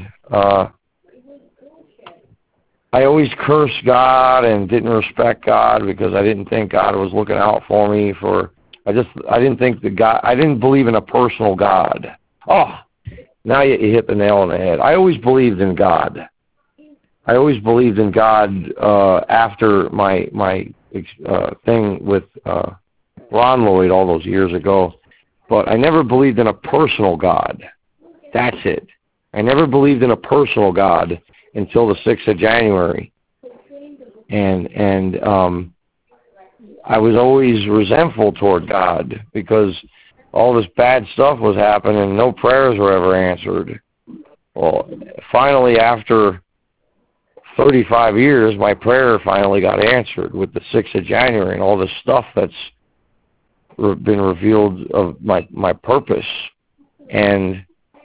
I always cursed God and didn't respect God because I didn't think God was looking out for me. I didn't believe in a personal God. Oh, now you hit the nail on the head. I always believed in God. I always believed in God after my thing with Ron Lloyd all those years ago, but I never believed in a personal God. That's it. I never believed in a personal God until the 6th of January. And I was always resentful toward God because all this bad stuff was happening and no prayers were ever answered. Well, finally, after 35 years, my prayer finally got answered with the 6th of January and all this stuff that's been revealed of my purpose. And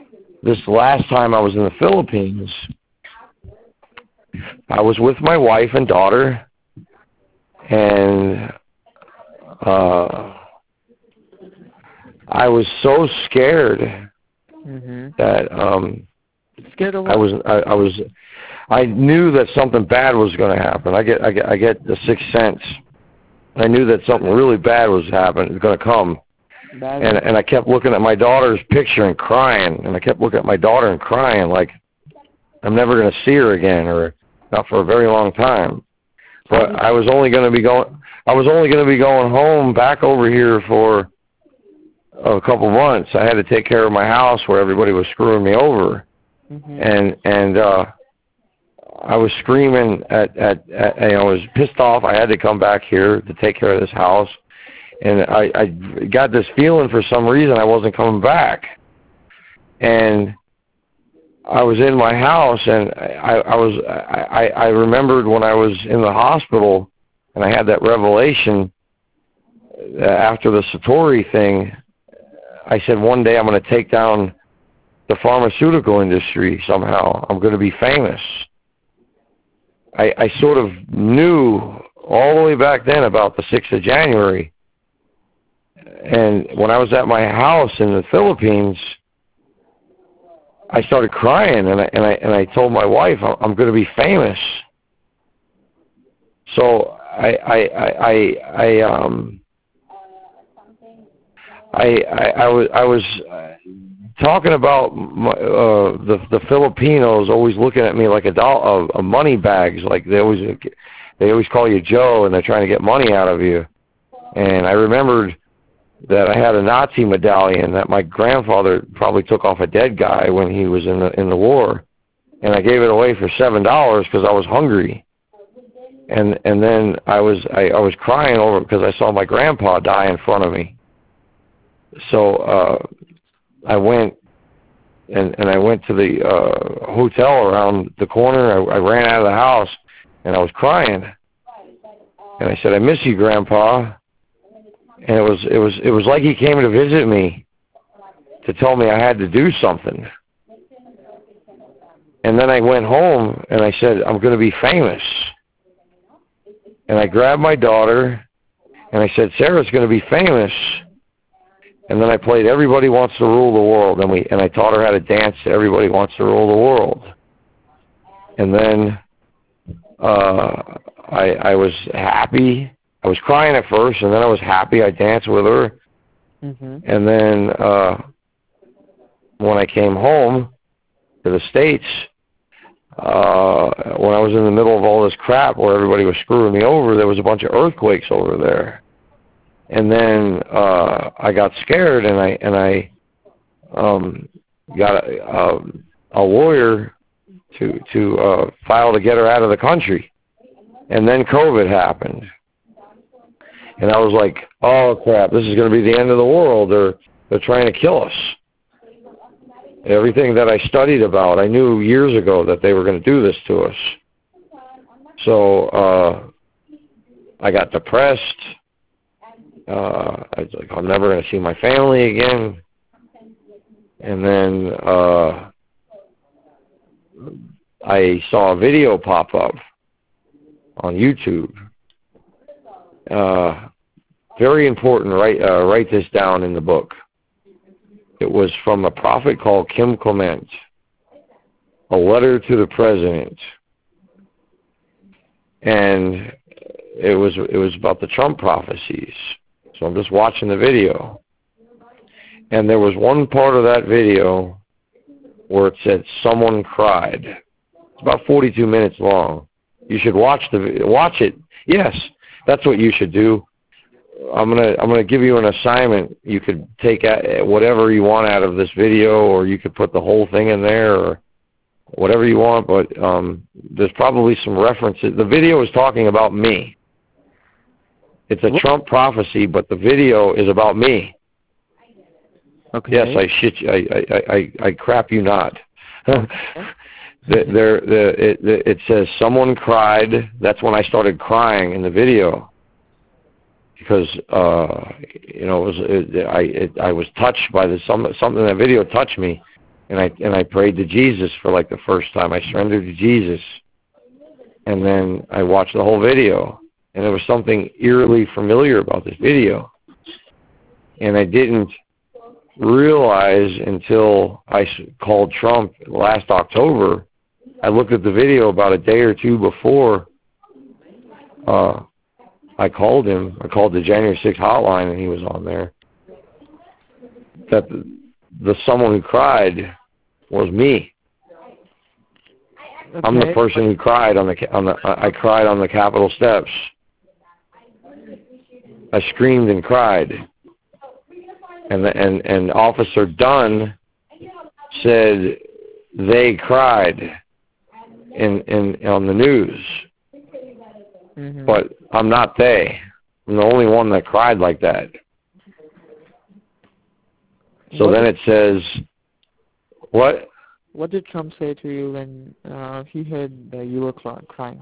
this last time I was in the Philippines, I was with my wife and daughter, and I was so scared that scared of what? I knew that something bad was going to happen. I get the sixth sense. I knew that something really bad was going to come. And I kept looking at my daughter's picture and crying, and I kept looking at my daughter and crying like I'm never going to see her again, or not for a very long time. But I was only going to be going home back over here for a couple months. I had to take care of my house where everybody was screwing me over, and I was screaming at I was pissed off. I had to come back here to take care of this house, and I got this feeling for some reason I wasn't coming back, and I was in my house, and I remembered when I was in the hospital, and I had that revelation after the Satori thing. I said, one day I'm going to take down the pharmaceutical industry somehow. I'm going to be famous. I sort of knew all the way back then about the 6th of January. And when I was at my house in the Philippines, I started crying, and I told my wife, I'm going to be famous. So I was talking about the Filipinos always looking at me like a money bags, like they always call you Joe, and they're trying to get money out of you. And I remembered that I had a Nazi medallion that my grandfather probably took off a dead guy when he was in the war, and I gave it away for $7 because I was hungry. And then I was crying over it because I saw my grandpa die in front of me. So I went and I went to the hotel around the corner. I ran out of the house, and I was crying. And I said, "I miss you, Grandpa." And it was like he came to visit me to tell me I had to do something. And then I went home and I said, I'm going to be famous. And I grabbed my daughter and I said, Sarah's going to be famous. And then I played Everybody Wants to Rule the World, and I taught her how to dance to Everybody Wants to Rule the World. And then I was happy. I was crying at first, and then I was happy. I danced with her. And then when I came home to the States, when I was in the middle of all this crap where everybody was screwing me over, there was a bunch of earthquakes over there. And then I got scared, and I got a lawyer to file to get her out of the country. And then COVID happened. And I was like, oh, crap, this is going to be the end of the world. They're trying to kill us. Everything that I studied about, I knew years ago that they were going to do this to us. So I got depressed. I was like, I'm never going to see my family again. And then I saw a video pop up on YouTube. Very important. Write this down in the book. It was from a prophet called Kim Clement, a letter to the president, and it was about the Trump prophecies. So I'm just watching the video, and there was one part of that video where it said someone cried. It's about 42 minutes long. You should watch it. Yes, that's what you should do. I'm gonna give you an assignment. You could take whatever you want out of this video, or you could put the whole thing in there, or whatever you want. But there's probably some references. The video is talking about me. It's a Trump prophecy, but the video is about me. Okay. Yes, I crap you not. It says someone cried. That's when I started crying in the video, because I was touched by something in that video touched me, and I prayed to Jesus for like the first time. I surrendered to Jesus, and then I watched the whole video, and there was something eerily familiar about this video, and I didn't realize until I called Trump last October. I looked at the video about a day or two before I called him. I called the January 6th hotline, and he was on there. That the someone who cried was me. Okay. I'm the person who cried I cried on the Capitol steps. I screamed and cried. And Officer Dunn said they cried on the news. Mm-hmm. But I'm not they. I'm the only one that cried like that. So then it says, what? What did Trump say to you when he heard that you were crying?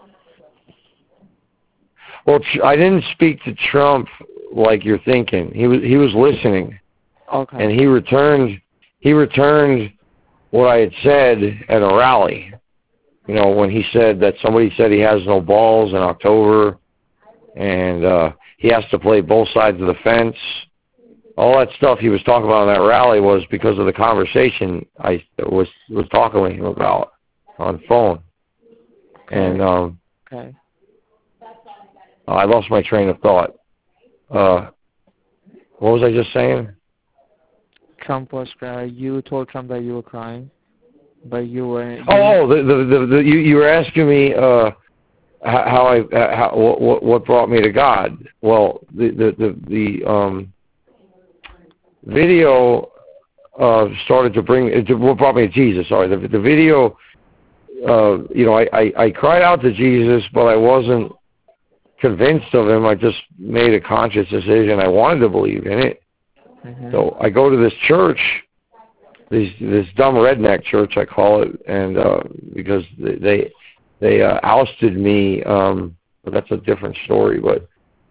Well, I didn't speak to Trump like you're thinking. He was listening. Okay. And he returned what I had said at a rally. You know, when he said that somebody said he has no balls in October, and he has to play both sides of the fence. All that stuff he was talking about in that rally was because of the conversation I was talking with him about on phone. And okay. I lost my train of thought. What was I just saying? Trump was crying. You told Trump that you were crying, but you were. You were asking me what brought me to God. Well, the video started to bring what brought me to Jesus. Sorry, the video. I cried out to Jesus, but I wasn't convinced of him. I just made a conscious decision. I wanted to believe in it. Mm-hmm. So I go to this church, this dumb redneck church I call it, and because they ousted me, but that's a different story. But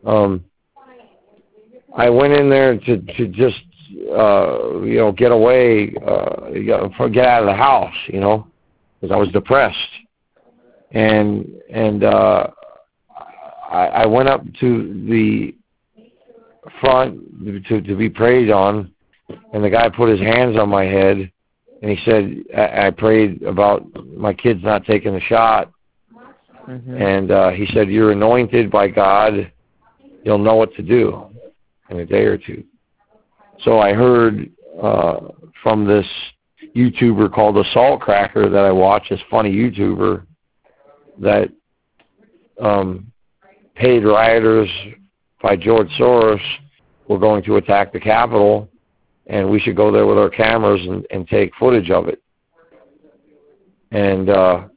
I went in there to just get away, get out of the house, because I was depressed, and I went up to the front to be prayed on, and the guy put his hands on my head, and he said, I prayed about my kids not taking the shot, mm-hmm. and he said, you're anointed by God, you'll know what to do in a day or two. So I heard from this YouTuber called Assault Cracker that I watch, this funny YouTuber, that paid rioters by George Soros were going to attack the Capitol, and we should go there with our cameras and take footage of it. And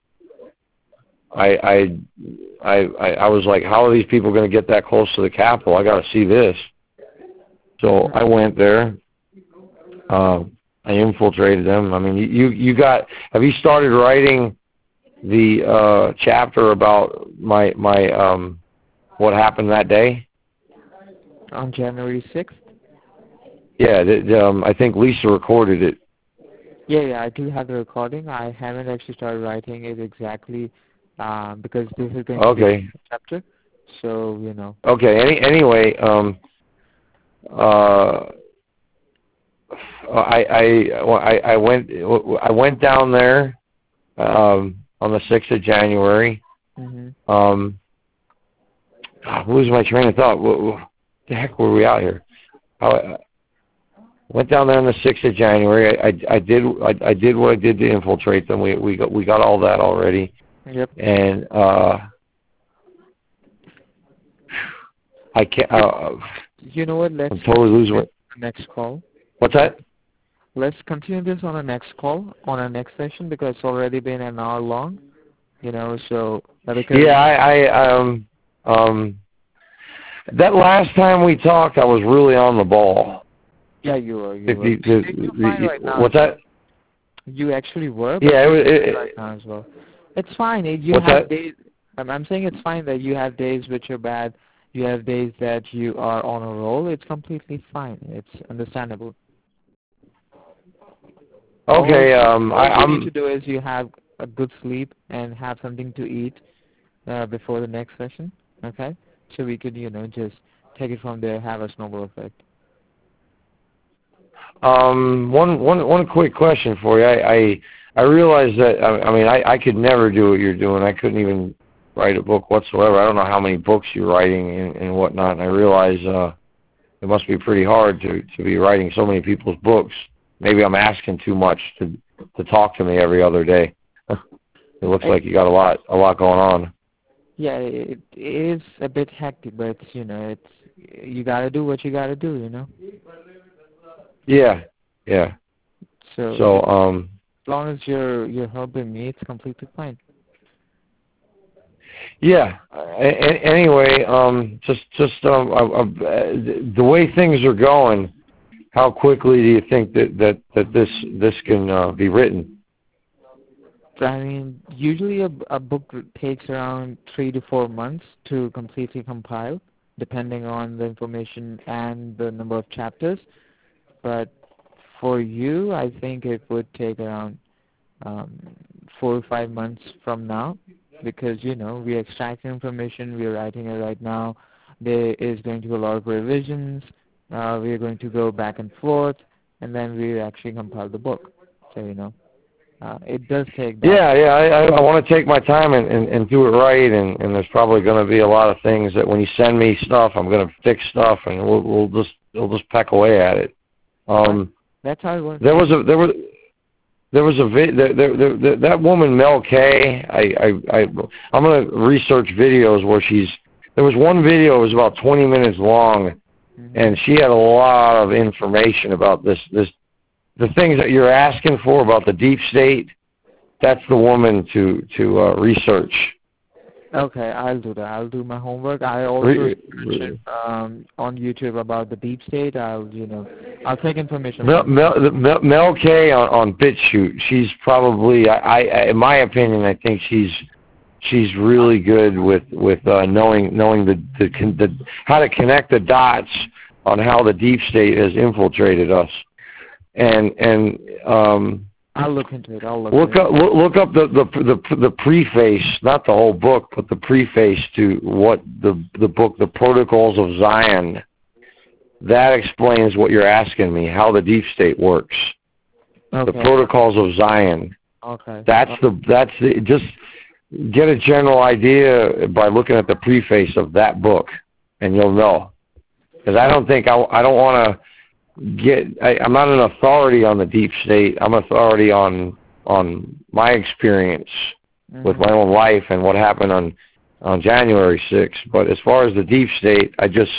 I was like, how are these people going to get that close to the Capitol? I got to see this. So I went there. I infiltrated them. I mean, have you started writing the chapter about my what happened that day? On January 6th? Yeah, I think Lisa recorded it. Yeah, I do have the recording. I haven't actually started writing it exactly because this is going to be a chapter. So, Okay, anyway, I went down there on the 6th of January. Mm-hmm. Losing my train of thought. What the heck were we out here? I went down there on the 6th of January. I did what I did to infiltrate them. We got all that already. Yep. And I can't. You know what? Let's I'm totally losing it. Next call. What's that? Let's continue this on a next call, on our next session, because it's already been an hour long. So. Yeah, that last time we talked, I was really on the ball. Yeah, you were. You're fine right now. What's that? You actually were. Yeah, right now as well. It's fine. What's that? Days. I'm saying it's fine that you have days which are bad. You have days that you are on a roll. It's completely fine. It's understandable. Okay. All you need to do is you have a good sleep and have something to eat before the next session. Okay. So we could, just take it from there, have a snowball effect. One quick question for you. I realize that I could never do what you're doing. I couldn't even write a book whatsoever. I don't know how many books you're writing and whatnot. And I realize it must be pretty hard to be writing so many people's books. Maybe I'm asking too much to talk to me every other day. It looks like you got a lot going on. Yeah, it is a bit hectic, but you got to do what you got to do. Yeah. So as long as you're helping me, it's completely fine. Yeah. Anyway, the way things are going, how quickly do you think that this can be written? I mean, usually a book takes around 3 to 4 months to completely compile, depending on the information and the number of chapters. But for you, I think it would take around 4 or 5 months from now, because we're extracting information, we're writing it right now. There is going to be a lot of revisions. We're going to go back and forth, and then we actually compile the book. So it does take that. Yeah. I want to take my time and do it right, and there's probably going to be a lot of things that when you send me stuff, I'm going to fix stuff, and we'll just peck away at it. That's how it works. There was that woman Mel K. I'm going to research videos where there was one video, it was about 20 minutes long, and she had a lot of information about the things that you're asking for about the deep state. That's the woman to research. Okay, I'll do that. I'll do my homework. I also searched on YouTube about the deep state. I'll take information. Mel K on BitChute. She's probably, in my opinion, I think she's really good with knowing the how to connect the dots on how the deep state has infiltrated us. And I'll look into it. Look up the preface, not the whole book, but the preface to what the book, The Protocols of Zion. That explains what you're asking me, how the deep state works. Okay. The Protocols of Zion. Okay. That's just get a general idea by looking at the preface of that book, and you'll know. Because I don't want to. I'm not an authority on the deep state. I'm an authority on my experience with my own life and what happened on January 6th. But as far as the deep state, I just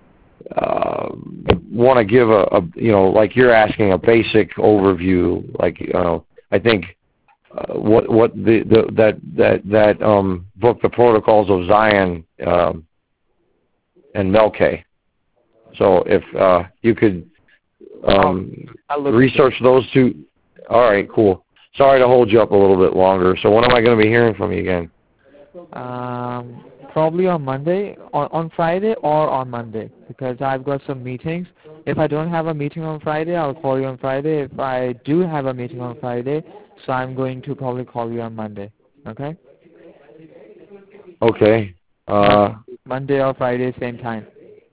want to give like you're asking, a basic overview. Like I think what that book, The Protocols of Zion, and Mel K. So if you could. Research those two. All right, cool. Sorry to hold you up a little bit longer. So when am I going to be hearing from you again? Probably on Monday, on Friday or on Monday, because I've got some meetings. If I don't have a meeting on Friday, I'll call you on Friday. If I do have a meeting on Friday, so I'm going to probably call you on Monday. Okay? Okay. Monday or Friday, same time.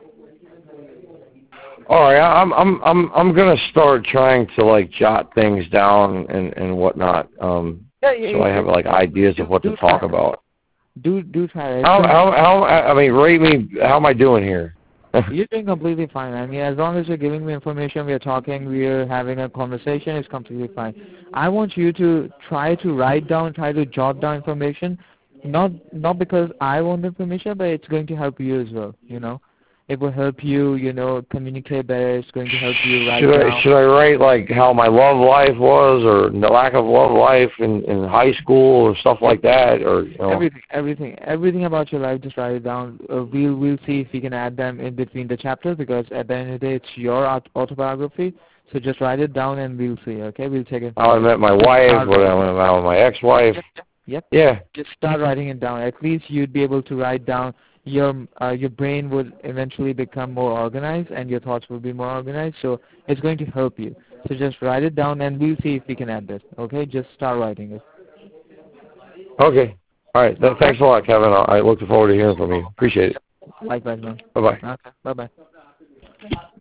All right, I'm gonna start trying to jot things down and whatnot. So I have ideas of what to talk about. Do try it. Rate me. How am I doing here? You're doing completely fine. I mean, as long as you're giving me information, we're talking, we're having a conversation, it's completely fine. I want you to try to write down, try to jot down information, not because I want the information, but it's going to help you as well. It will help you, communicate better. It's going to help you write down. Should I write how my love life was, or the lack of love life in high school, or stuff like that, or everything about your life? Just write it down. We'll see if we can add them in between the chapters, because at the end of the day, it's your autobiography. So just write it down, and we'll see. Okay, we'll take it. How I met my wife, what I went about with my ex-wife. Yep. Yeah. Just start writing it down. At least you'd be able to write down. Your brain would eventually become more organized, and your thoughts will be more organized. So it's going to help you. So just write it down and we'll see if we can add this. Okay, just start writing it. Okay. All right. Thanks a lot, Kevin. I look forward to hearing from you. Appreciate it. Likewise, man. Bye-bye. Okay, bye-bye.